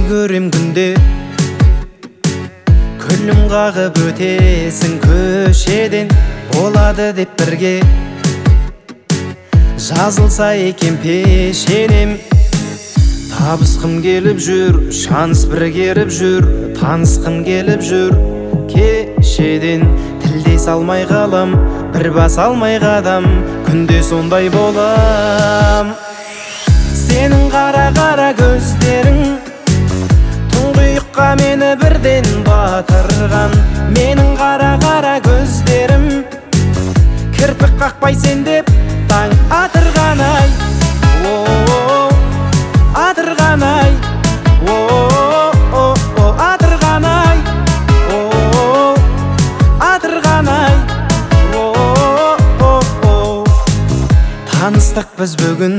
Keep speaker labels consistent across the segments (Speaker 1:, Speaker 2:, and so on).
Speaker 1: көрем күнде, күлім қағып өтесің көшеден. Болады деп бірге жазылса екен пешенем. Табысқым келіп жүр, шанс бір керіп жүр, танысқым келіп жүр кешеден. Тілдес алмай қалам, бір бас алмай қадам, күнде сондай болам. Сенің қара-қара көздерің тұңғиыққа мені бірден батырған. Менің қара-қара көздерім кірпік қақпай сен деп таң атырған ай. Атырған ай, атырған ай, атырған ай. Таныстық біз бүгін,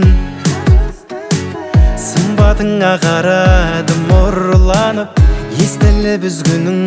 Speaker 1: сымбатыңа қарадым ұрланып. Естілі біз күнің,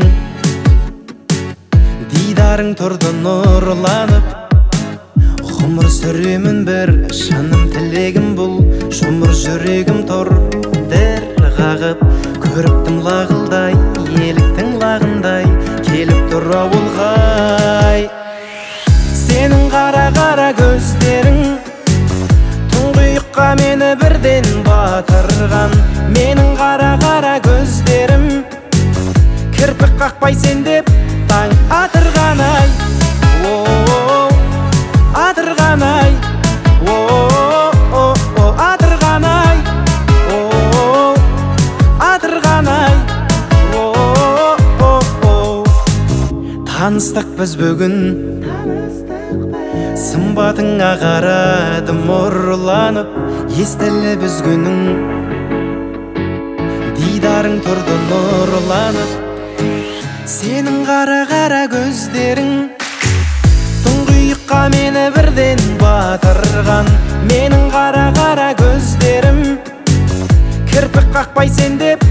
Speaker 1: дидарың тұрды нұрланып. Ғұмыр сүремін бір, шыным тілегім бұл, жұмыр жүрегім тұр дір қағып. Көріптім лағылдай, еліктің лағындай, келіп тұр ауылғай. Сенің қара-қара көздерің тұңғиыққа мені бірден батырған. Менің қара-қара көздерім кірпік қақпай сен деп таң атырған ай. Атырған ай, атырған ай, атырған ай. Таныстық біз бүгін, сымбатыңа қарадым ұрланып. Естілі біз күнің, дидарың тұрды нұрланып. Сенің қара-қара көздерің тұңғиыққа мені бірден батырған. Менің қара-қара көздерім кірпік қақпай сен деп